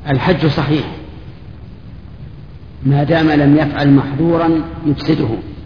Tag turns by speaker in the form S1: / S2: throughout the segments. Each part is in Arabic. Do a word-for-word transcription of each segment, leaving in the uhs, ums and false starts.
S1: الحج صحيح ما دام لم يفعل محظورا يفسده.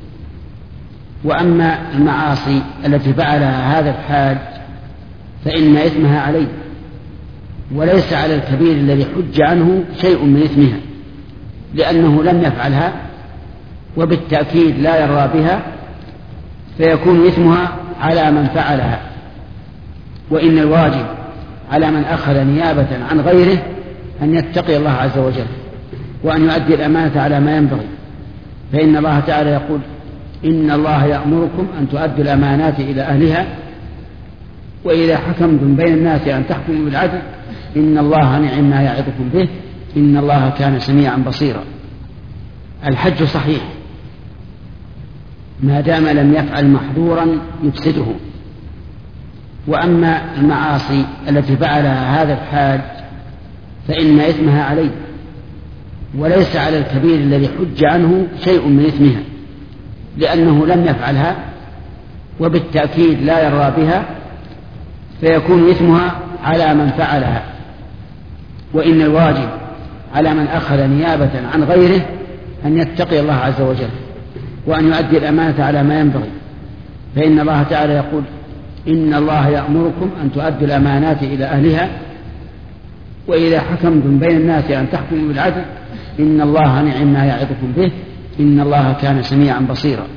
S1: وأما المعاصي التي فعلها هذا الحاج فإن إثمها عليه، وليس على الكبير الذي حج عنه شيء من إثمها، لأنه لم يفعلها وبالتأكيد لا يرى بها، فيكون إثمها على من فعلها. وإن الواجب على من أخذ نيابة عن غيره أن يتقي الله عز وجل وأن يؤدي الأمانة على ما ينبغي، فإن الله تعالى يقول: إن الله يأمركم أن تؤدوا الأمانات إلى أهلها وإذا حكمتم بين الناس أن تحكموا بالعدل إن الله نعم ما يعظكم به إن الله كان سميعا بصيرا. الحج صحيح ما دام لم يفعل محظورا يفسده. وأما المعاصي التي فعلها هذا الحاج فإن إثمها عليه، وليس على الكبير الذي حج عنه شيء من إثمها، لأنه لم يفعلها وبالتأكيد لا يرى بها، فيكون إثمها على من فعلها. وإن الواجب على من أخذ نيابة عن غيره أن يتقي الله عز وجل وأن يؤدي الأمانة على ما ينبغي، فإن الله تعالى يقول: إن الله يأمركم أن تؤدوا الأمانات إلى أهلها وإذا حكمتم بين الناس أن تحكموا بالعدل إن الله نعم ما يعظكم به إن الله كان سميعا بصيرا.